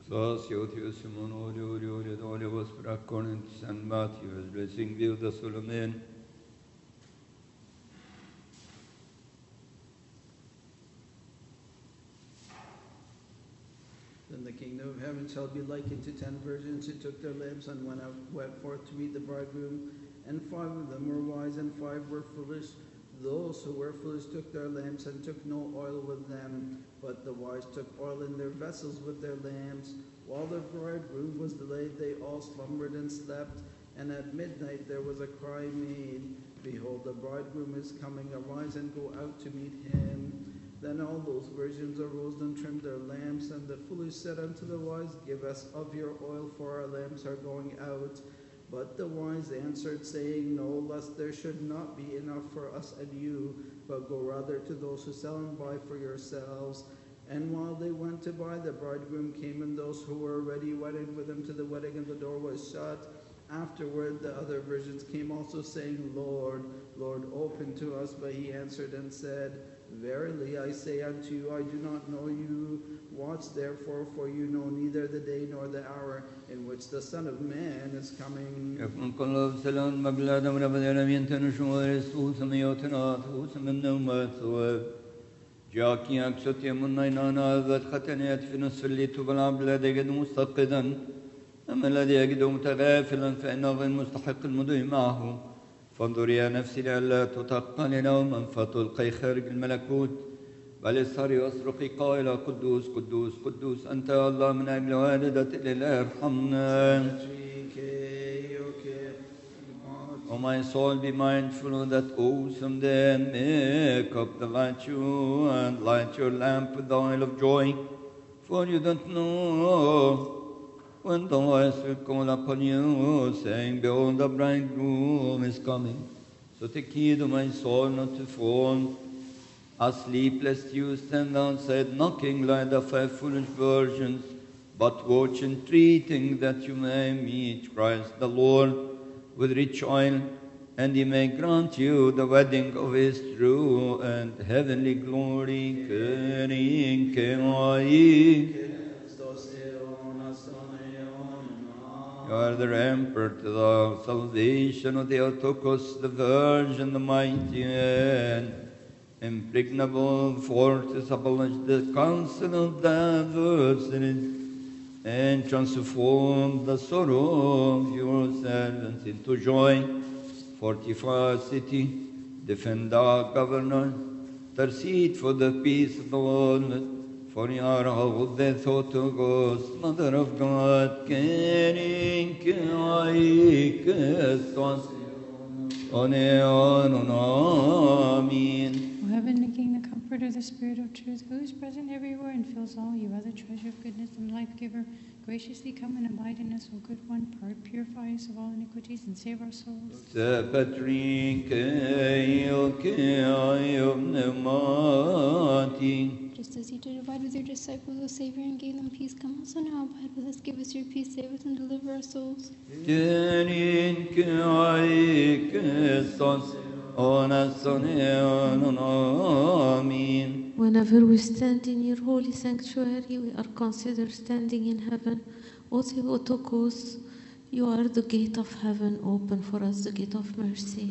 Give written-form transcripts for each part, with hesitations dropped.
Sociotius Simon Audio was Braconent St. Matthew, blessing be of the Solomon. Then the kingdom of heaven shall be likened to 10 virgins who took their lamps and went forth to meet the bridegroom. And 5 of them were wise and 5 were foolish. Those who were foolish took their lamps and took no oil with them. But the wise took oil in their vessels with their lamps. While the bridegroom was delayed, they all slumbered and slept. And at midnight there was a cry made, Behold, the bridegroom is coming, arise and go out to meet him. Then all those virgins arose and trimmed their lamps, and the foolish said unto the wise, Give us of your oil, for our lamps are going out. But the wise answered, saying, No, lest there should not be enough for us and you, but go rather to those who sell and buy for yourselves. And while they went to buy, the bridegroom came, and those who were already wedded with him to the wedding, and the door was shut. Afterward the other virgins came also, saying, Lord, Lord, open to us. But he answered and said, Verily I say unto you, I do not know you. Watch therefore, for you know neither the day nor the hour in which the Son of Man is coming. أما الذي يجد متغافلا فإنه غير مستحق المضي معه فانظر يا نفسي لئلا تثقل نوما فتلقي خارج الملكوت بل اسهري واصرخي قائلا قدوس قدوس قدوس أنت يا الله من أجل والدة الإله ارحمنا. O my soul, be mindful of that awesome day, and make up the light you and light your lamp with the oil of joy, for you don't know when the voice will call upon you, saying, Behold, the bridegroom is coming. So take heed, O my soul, not to fall asleep, lest you stand outside knocking like the 5 foolish virgins, but watch entreating that you may meet Christ the Lord with rich oil, and he may grant you the wedding of his true and heavenly glory. You are the rampart, the salvation of the Theotokos, the Virgin, the mighty and impregnable fortress, abolish the counsel of the adversaries, and transform the sorrow of your servants into joy. Fortify our city, defend our governor, intercede for the peace of the world. For you are of the Theotokos, Mother of God, caring Amen. O heaven, the King, the Comforter, the Spirit of truth, who is present everywhere and fills all, you are the treasure of goodness and life giver. Graciously come and abide in us, O good one, purify us of all iniquities and save our souls. Just as you did abide with your disciples, O Savior, and gave them peace, come also now abide with us. Give us your peace, save us, and deliver our souls. Whenever we stand in your holy sanctuary, we are considered standing in heaven. O Theotokos, you are the gate of heaven. Open for us the gate of mercy.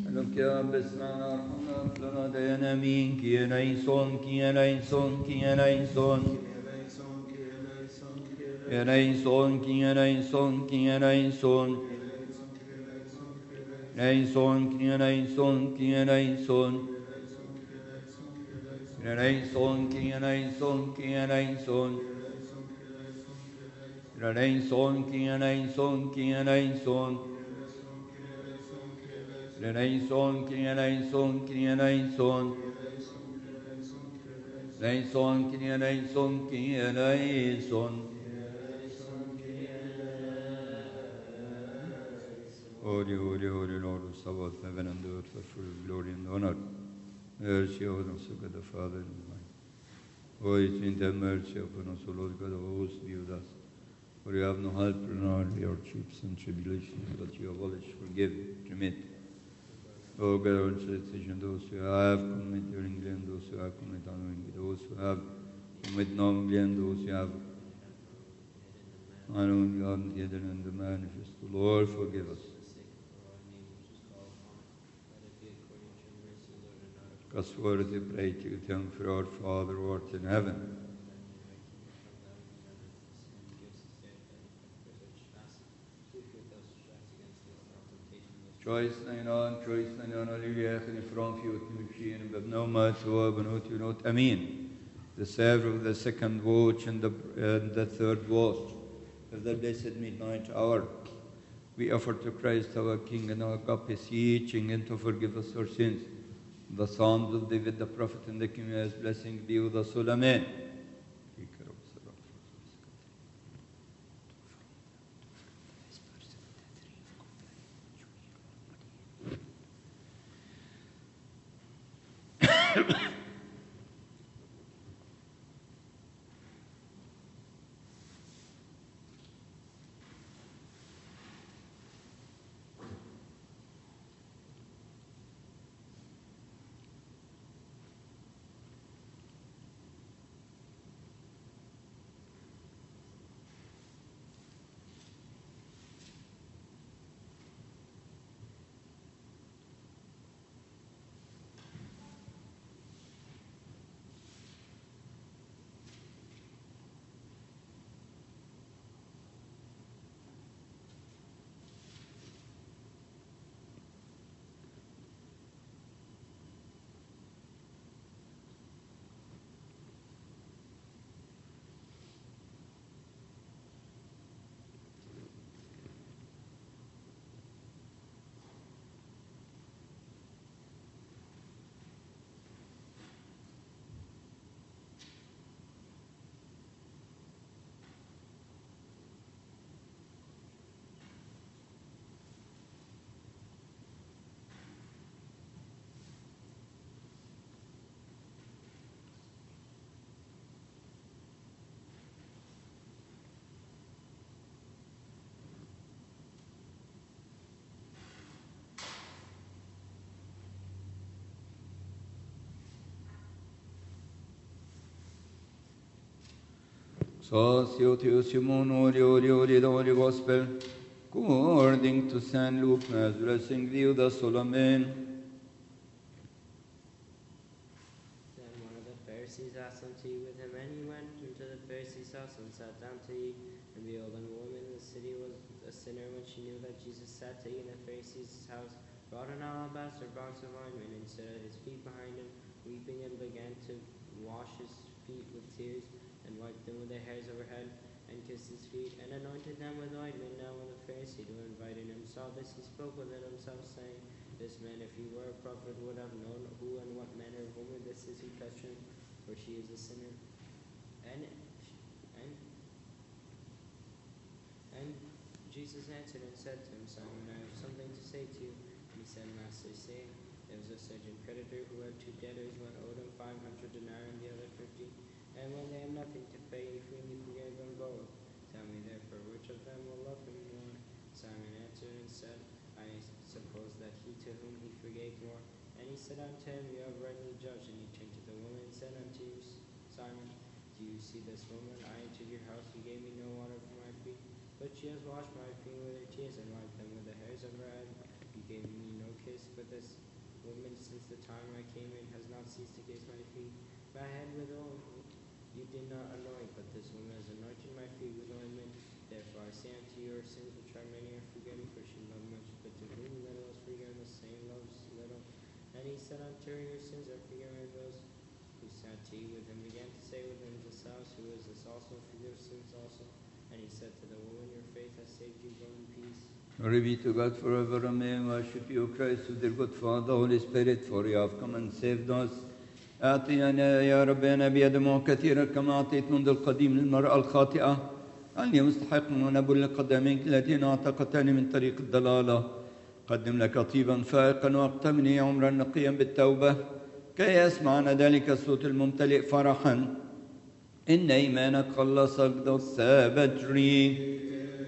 Holy, holy, holy Lord of Sabaoth, heaven and earth are full of glory and honor. Mercy on us, O God the Father and the Son. Holy Saint, have mercy upon us, O Lord God of hosts, be with us. For you have no helper in our hardships and tribulations, but you abolish, forgive, remit. O God, our decision, those who have committed willingly and those who have committed unknowingly, those who have committed knowingly and those who have Hallowed God together in the manifest. The Lord forgive us. Trustworthy pray to him for our Father who art in heaven. Choice nine on, Olivia, and from you to machine, but no much over, not Amen. The server of the second watch and the third watch of the blessed midnight hour. We offer to Christ our King and our God beseeching him to forgive us our sins. The Psalms of David the prophet and the King has blessing be with us all. Amen. Sociotheus Simon, Holy Gospel, according to St. Luke, as blessing thee, the Solomon. Then one of the Pharisees asked him to eat with him, and he went into the Pharisee's house and sat down to eat. And behold, a woman in the city was a sinner when she knew that Jesus sat to eat in the Pharisee's house, brought an alabaster box of ointment and stood at his feet behind him, weeping, and began to wash his feet with tears, and wiped them with the hairs of her head, and kissed his feet, and anointed them with ointment. Now when the Pharisee who invited him saw this, he spoke within himself, saying, This man, if he were a prophet, would have known who and what manner of woman this is who touched him, for she is a sinner. And Jesus answered and said to him, Simon, I have something to say to you. And he said, Master, say. There was a certain creditor who had two debtors, one owed him 500 denarii and the other 50. And when they had nothing to pay, he freely forgave them both. Tell me therefore, which of them will love him more? Simon answered and said, I suppose that he to whom he forgave more. And he said unto him, You have rightly judged. And he turned to the woman and said unto you, Simon, do you see this woman? I entered your house, you gave me no water for my feet, but she has washed my feet with her tears and wiped them with the hairs of her head. You gave me no kiss, but this woman, since the time I came in, has not ceased to kiss my feet. My head with oil you did not anoint, but this woman has anointed my feet with ointment. Therefore I say unto you, her sins which are many are forgiven, for she loved much, but to whom little is forgiven, the same loves little. And he said unto her, Your sins are forgiven. Those who sat to eat with him began to say within themselves, Who is this also forgives sins also? And he said to the woman, Your faith has saved you, go in peace. Glory be to God forever. Amen. Worship you, Christ, with your good Father, Holy Spirit, for you have come and saved us. أعطينا يا ربنا بيد كثيرة كما أعطيت منذ القديم للمرأة الخاطئة أني مستحق أن أبل قدميك التي أعتقتني من طريق الضلالة. قدم لك طيبا فائقا واقتمني عمرا نقيا بالتوبة كي يسمعنا ذلك الصوت الممتلئ فرحا إن إيمانك خلصك ثابت.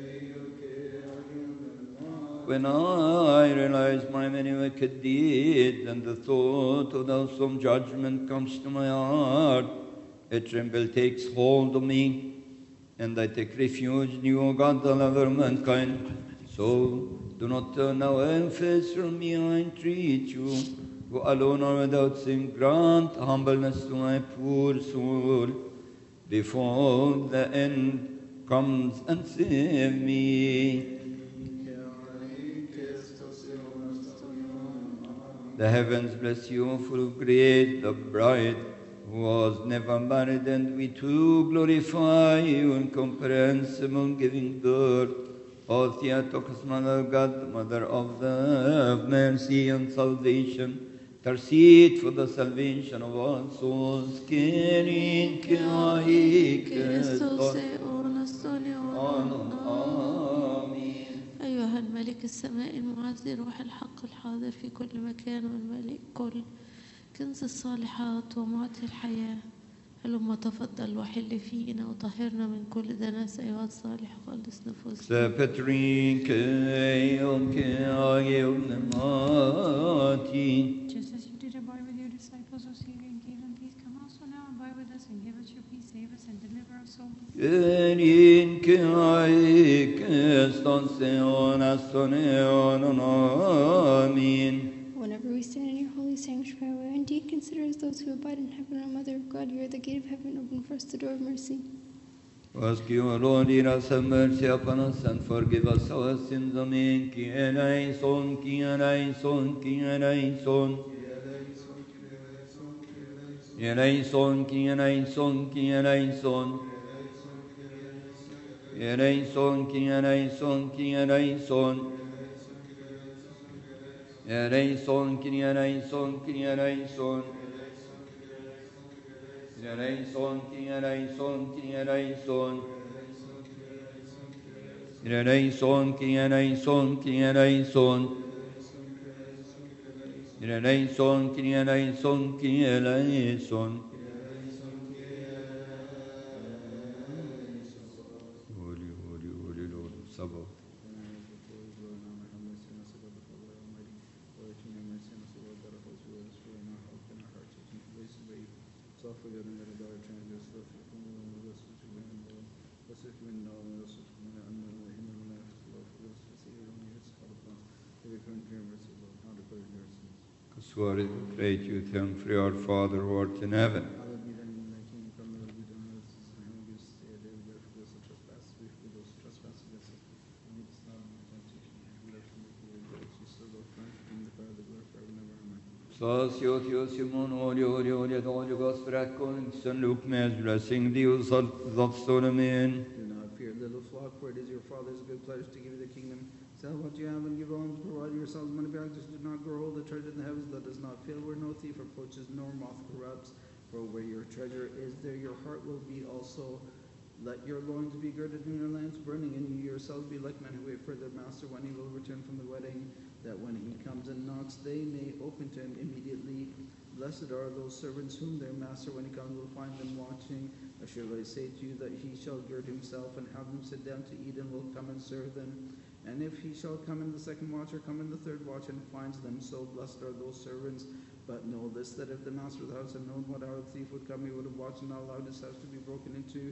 When I realize my many wicked deeds and the thought of the awesome judgment comes to my heart, a tremble takes hold of me. and I take refuge in you, O God, the lover of mankind. So do not turn away face from me, I entreat you, who alone are without sin. Grant humbleness to my poor soul before the end comes and save me. The heavens bless you, full of grace, the bride who was never married, and we too glorify you, incomprehensible, giving birth. O Theotokos, Mother of God, Mother of the mercy and salvation, intercede for the salvation of all souls. Kyrie Amen. أيها الملك السماء المعزي روح الحق الحاضر في كل مكان والملك كل كنز الصالحات ومعطي الحياة هلما تفضل وحل فينا وطهرنا من كل دنس أيها الصالح خلص نفوسنا. Just as you did abide with your disciples, O Savior, and gave them peace, come also now and abide with us and give us your peace, save us and deliver our souls. Whenever we stand in your holy sanctuary, we are indeed considered as those who abide in heaven. O Mother of God, you are the gate of heaven. Open for us the door of mercy. Ask you, O Lord, hear us, have mercy upon us, and forgive us our sins. Amen. Ki eleison, ki eleison, ki eleison. Ki eleison, ki eleison, ki eleison. Ki eleison, ki eleison, ki eleison. Ki eleison, ki eleison, ki eleison. Eleison, ki eleison, ki eleison. Eleison, ki eleison, ki eleison. Eleison, ki eleison, ki eleison. Holy, holy, holy Lord of Sabaoth. Swear it, pray to you, thank for our Father who art in heaven. Hallowed be thy name, thy kingdom come, thy will be done on earth as it is in heaven. Give us this day our daily bread, forgive us our trespasses, we forgive those who trespass against us. And lead us not into temptation, but deliver us from evil. For thine is the kingdom, the power, the glory, forever and ever. Amen. Socios, Simon, holy, holy, holy, the Holy Ghost, Reckon, St. Luke, may his blessing thee, O Son, amen. Do not fear, little flock, for it is your Father's good pleasure to give you the kingdom. Sell what you have and give alms, provide yourselves money bags. Do not grow old, the treasure in the heavens that does not fail, where no thief approaches, nor moth corrupts. For where your treasure is, there your heart will be also. Let your loins be girded and your lamps burning, and you yourselves be like men who wait for their master when he will return from the wedding, that when he comes and knocks, they may open to him immediately. Blessed are those servants whom their master, when he comes, will find them watching. Assuredly I say to you that he shall gird himself and have them sit down to eat, and will come and serve them. And if he shall come in the second watch, or come in the third watch, and finds them so, blessed are those servants. But know this, that if the master of the house had known what hour the thief would come, he would have watched and not allowed his house to be broken into.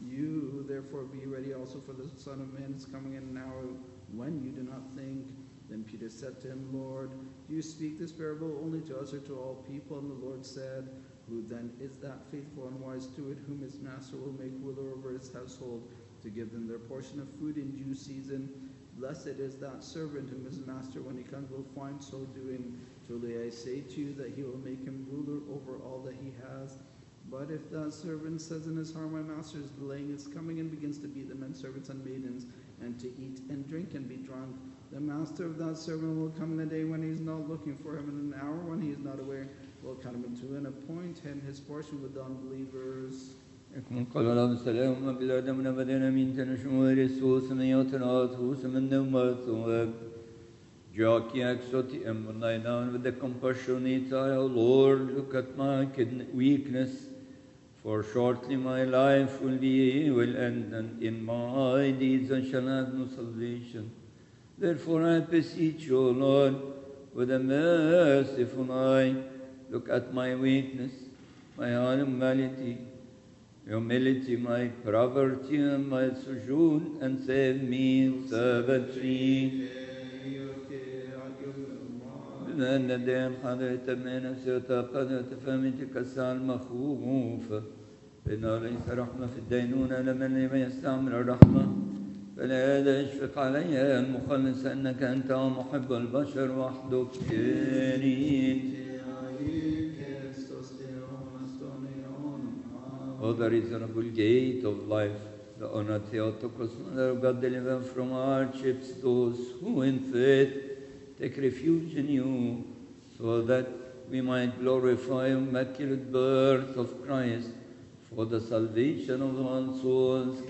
You therefore be ready also, for the Son of Man is coming in an hour when you do not think. Then Peter said to him, Lord, do you speak this parable only to us or to all people? And the Lord said, who then is that faithful and wise steward, whom his master will make ruler over his household, to give them their portion of food in due season? Blessed is that servant whom his master, when he comes, will find so doing. Truly I say to you that he will make him ruler over all that he has. But if that servant says in his heart, my master is delaying his coming, and begins to beat the men servants and maidens, and to eat and drink and be drunk, the master of that servant will come in a day when he is not looking for him, and an hour when he is not aware, will cut him into and appoint him his portion with the unbelievers. يكون قال الله السلام بالآدم نبدنا من تنشمو رسوس من يوتنات هوس من نومات Jockey exoti and when lie down with the compassionate eye, O Lord, look at my weakness, for shortly my life will end, and in my deeds I shall have no salvation. Therefore I beseech you, O Lord, with a merciful eye, look at my weakness, my animality, humility my poverty and my sojourn, and save me servantry. لأن دين حضرت من نفسي قد فهمت كسال مخوفة إنه ليس رحمة في الدينونة لمن لم يستعمل الرحمة فلا يشفق علي المخلص أنك أنت محب البشر وحدك كريم. O the reasonable gate of life, the honor Theotokos, Mother of God, deliver from hardships those who in faith take refuge in you, so that we might glorify the immaculate birth of Christ for the salvation of all souls.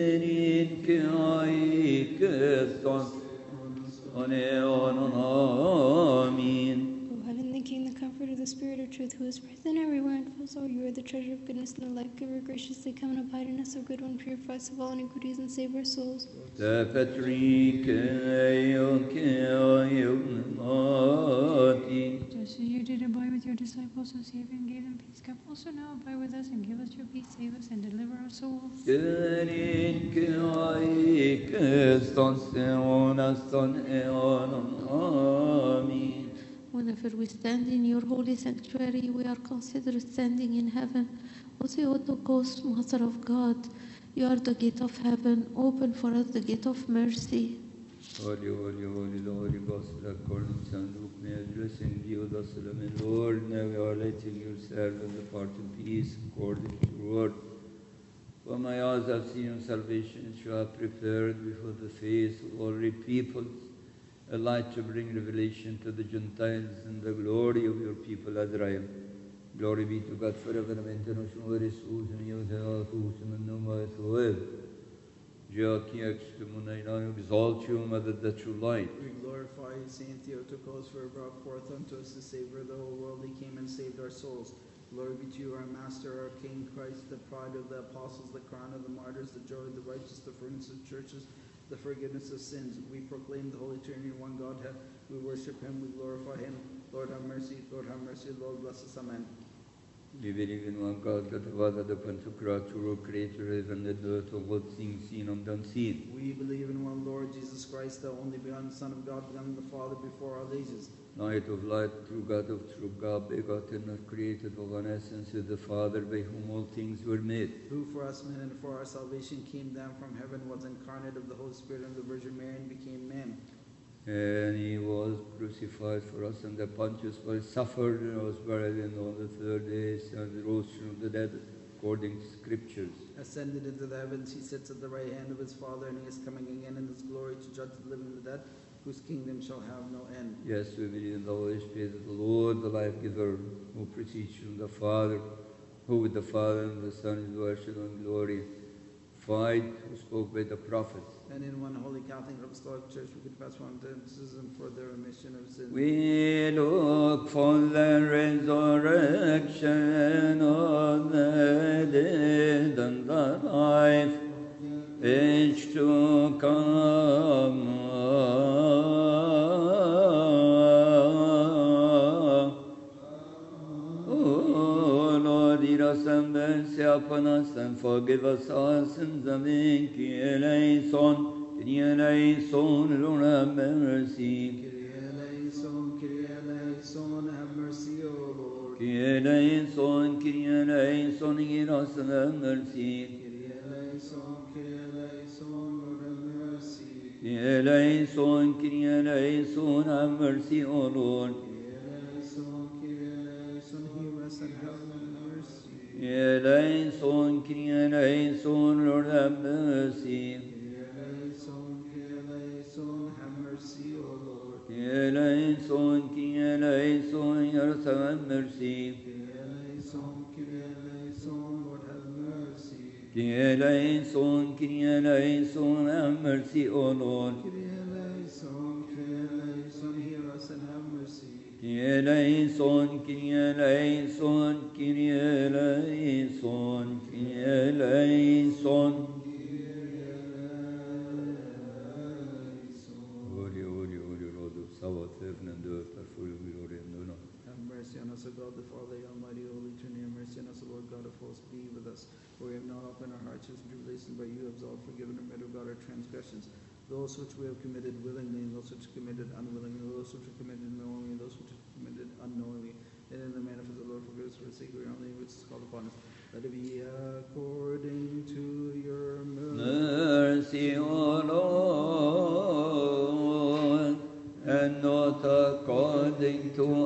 Amen. O heavenly King, the comforter, the Spirit of truth, who is present everywhere and fills all, you are the treasure of goodness and the life giver. Graciously come and abide in us, O good one, purify us of all iniquities and save our souls. Just as you did abide with your disciples, who saved and gave them peace, come also now abide with us and give us your peace, save us and deliver our souls. Amen. Whenever we stand in your holy sanctuary, we are considered standing in heaven. O Theotokos, Mother of God, you are the gate of heaven. Open for us the gate of mercy. Holy, holy, holy, the Holy Gospel according to St. Luke. May I blessing be with us, Amen. Lord, now we are letting your servant depart in peace according to your word. For my eyes have seen your salvation, which you have prepared before the face of all peoples, a light to bring revelation to the Gentiles and the glory of your people Israel. Glory be to God forever. Amen. Exalt you, Mother, that you light. We glorify Saint Theotokos, for he brought forth unto us the Savior of the whole world. He came and saved our souls. Glory be to you, our Master, our King, Christ, the pride of the apostles, the crown of the martyrs, the joy of the righteous, the furnace of churches, the forgiveness of sins. We proclaim the Holy Trinity, one Godhead. We worship him, we glorify him. Lord have mercy, Lord have mercy, Lord bless us, amen. We believe in one God, God the Father, the Pantocrator, Creator of heaven and earth, of all things seen and unseen. We believe in one Lord Jesus Christ, the only begotten Son of God, begotten of the Father before all ages. Light of light, true God of true God, begotten and created of one essence with the Father, by whom all things were made. Who for us men and for our salvation came down from heaven, was incarnate of the Holy Spirit and the Virgin Mary, and became man. And he was crucified for us, and the Pontius Pilate suffered and was buried, and on the third day and rose from the dead, according to Scriptures. Ascended into the heavens, he sits at the right hand of his Father, and he is coming again in his glory to judge the living and the dead, whose kingdom shall have no end. Yes, we believe in the Holy Spirit of the Lord, the life-giver, who proceeds from the Father, who with the Father and the Son is worshipped and glorified, who spoke by the prophets. And in one holy Catholic Apostolic Church, we confess one baptism for the remission of sins. We look for the resurrection of the dead and the life age to come. Oh Lord, hear us and mercy upon us and forgive us our sins. Amen. Kyrie eleison, Kyrie eleison, Lord have mercy. Kyrie eleison, have mercy, O Lord. Kyrie eleison, hear us and have mercy. Kyrie eleison, Lord have mercy. Kyrie eleison, have mercy, O Lord. Kyrie eleison, hear us and have mercy. Kyrie eleison, Lord have mercy. Kyrie eleison, have mercy, O Lord. Kyrie eleison, hear us and have mercy. Kyrie eleison, Lord have mercy. Kyrie eleison, have mercy, O Lord. Kyrie eleison, hear us and have mercy. Kyrie eleison, Holy, holy, holy Lord of Sabbath, heaven and earth are full of glory and honor. Have mercy on us, O God, the Father, Almighty, Holy Trinity. Have mercy on us, O Lord God of hosts. Be with us. For we have no help in our hardships and tribulations, but you have absolved, forgiven, and remitted, O God, our transgressions, those which we have committed willingly, and those which are committed unwillingly, those which are committed knowingly, and those which are committed unknowingly. And in the manner of the Lord, forgive us for the sake of your only which is called upon us. Let it be according to your Mercy, O Lord, and not according to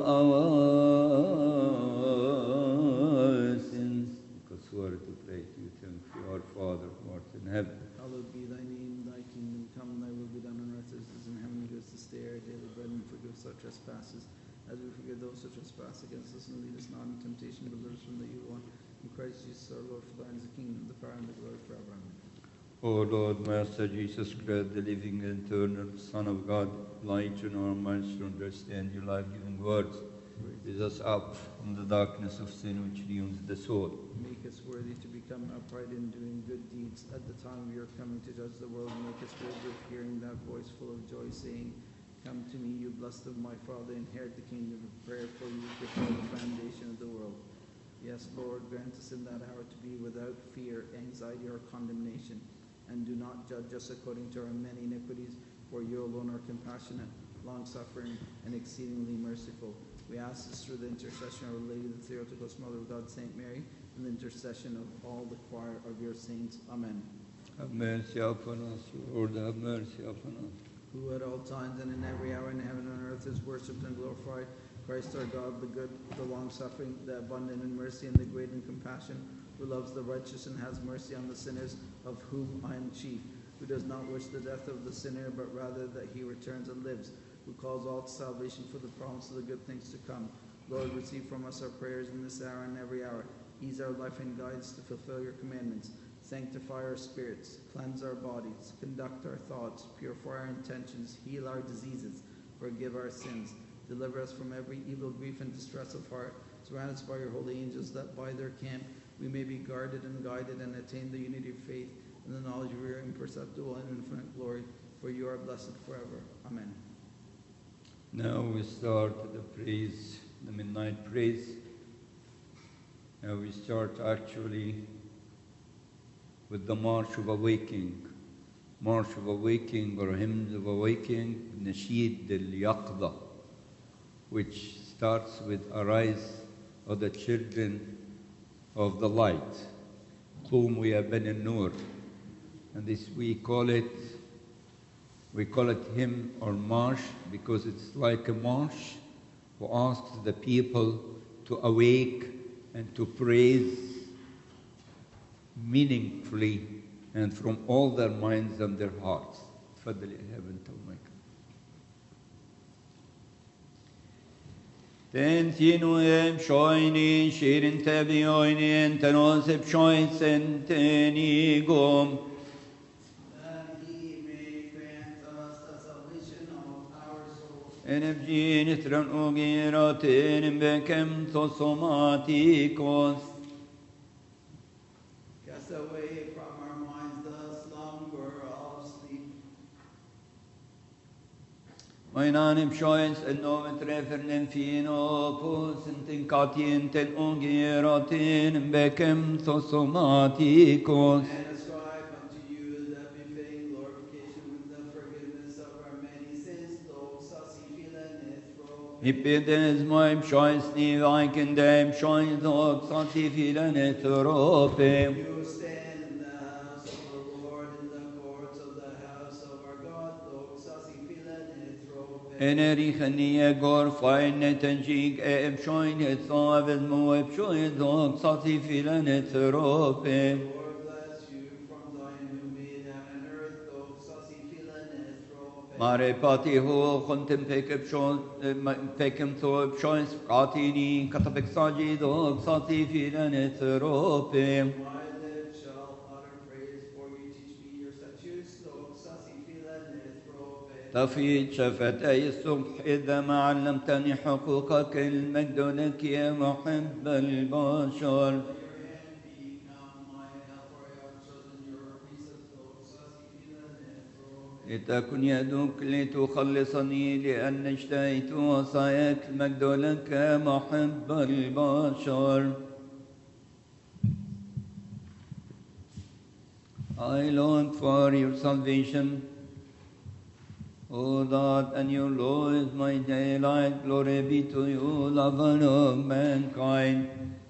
our sins. Because we are to pray to you, thank you, our Father who art in heaven. Hallowed be thy name, thy kingdom come, thy will be done on earth as it is in heaven. Give us this day our daily bread, and forgive us our trespasses, as we forgive those who trespass against us, and lead us not into temptation, but deliver us from the evil one. In Christ Jesus our Lord, for thine is the kingdom, the power, and the glory forever. Amen. O Lord, Master Jesus Christ, the living and eternal Son of God, light in our minds to understand your life-giving words. Raise us up from the darkness of sin which ruins the soul. Make us worthy to become upright in doing good deeds at the time of your coming to judge the world. Make us worthy of hearing that voice full of joy saying, Come to me, you blessed of my Father, inherit the kingdom of prayer for you before the foundation of the world. Yes, Lord, grant us in that hour to be without fear, anxiety, or condemnation, and do not judge us according to our many iniquities, for you alone are compassionate, long-suffering, and exceedingly merciful. We ask this through the intercession of Our Lady, the Theotokos Mother of God, Saint Mary, and the intercession of all the choir of your saints. Amen. Have mercy upon us, Lord, have mercy upon us. Who at all times and in every hour in heaven and earth is worshipped and glorified, Christ our God, the good, the long-suffering, the abundant in mercy, and the great in compassion, who loves the righteous and has mercy on the sinners, of whom I am chief, who does not wish the death of the sinner, but rather that he returns and lives, who calls all to salvation for the promise of the good things to come. Lord, receive from us our prayers in this hour and every hour. Ease our life and guide us to fulfill your commandments. Sanctify our spirits, cleanse our bodies, conduct our thoughts, purify our intentions, heal our diseases, forgive our sins. Deliver us from every evil, grief, and distress of heart. Surround us by your holy angels, that by their camp we may be guarded and guided and attain the unity of faith and the knowledge of your imperceptible and infinite glory. For you are blessed forever. Amen. Now we start the praise, the midnight praise. Now we start actually with the March of Awakening. March of Awakening or Hymns of Awakening, Nasheed al-Yaqda, which starts with Arise, O the children of the light, whom we have been in Nur. And this we call it hymn or march because it's like a march who asks the people to awake and to praise meaningfully and from all their minds and their hearts. تفضل يا heaven to make. Tentinoem shoini shirin tebioini tenosep shoin sentenigum. That he may grant us the salvation of our souls. Enebjin itran ugiratin bekem tosomatikos. Cast away from our minds the slumber of sleep. Oinanim shoins en nomen trefernem finopus enten katienten ugiratin bekem tosomatikos. And ascribe unto you that befitting glorification with the forgiveness of our many sins, though sasi filanithro. Hippides moim shoins nivaiken shoins dog sati filanetrope. You stand in the house of the Lord, in the courts of the house of our God, though sasi filanithro. Enerichanie gor feine tenjig shoin het savel moeb shoin dog sati filanetrope. Lord bless you from Zion who made heaven and earth, though sasi filanithro. Mare pati ho contem pekem to shoins katini katapek saji dog sati filanetrope. My lips shall utter praise, for you teach me your statutes, though sasi filanithro. تفيد شفتي الصبح إذا ما علمتني حقوقك المجد لك يا محب البشر. Let your hand become my help, for I have chosen your precepts, though sasi filanithro. لتكن يدك لتخلصني لأن اشتهيت وصاياك المجد لك يا محب البشر. I long for your salvation. O God, and your law is my delight. Glory be to you, lover of mankind.